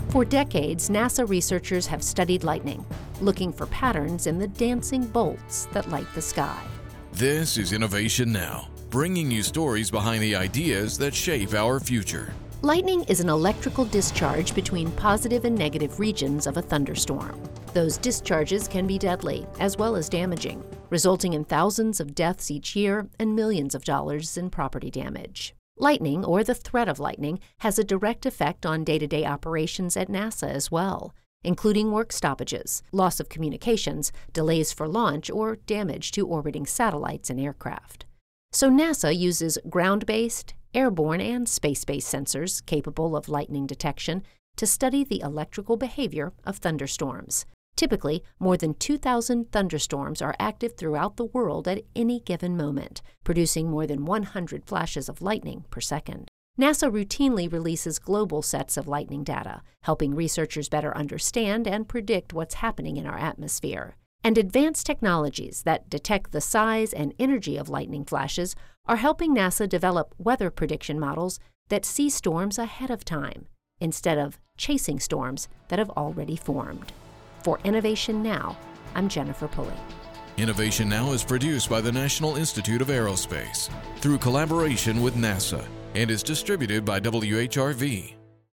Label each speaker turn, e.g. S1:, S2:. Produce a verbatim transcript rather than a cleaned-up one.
S1: For decades, NASA researchers have studied lightning, looking for patterns in the dancing bolts that light the sky.
S2: This is Innovation Now, bringing you stories behind the ideas that shape our future.
S1: Lightning is an electrical discharge between positive and negative regions of a thunderstorm. Those discharges can be deadly, as well as damaging, resulting in thousands of deaths each year and millions of dollars in property damage. Lightning, or the threat of lightning, has a direct effect on day-to-day operations at NASA as well, including work stoppages, loss of communications, delays for launch, or damage to orbiting satellites and aircraft. So NASA uses ground-based, airborne, and space-based sensors capable of lightning detection to study the electrical behavior of thunderstorms. Typically, more than two thousand thunderstorms are active throughout the world at any given moment, producing more than one hundred flashes of lightning per second. NASA routinely releases global sets of lightning data, helping researchers better understand and predict what's happening in our atmosphere. And advanced technologies that detect the size and energy of lightning flashes are helping NASA develop weather prediction models that see storms ahead of time, instead of chasing storms that have already formed. For Innovation Now, I'm Jennifer Pulley.
S2: Innovation Now is produced by the National Institute of Aerospace through collaboration with NASA and is distributed by W H R V.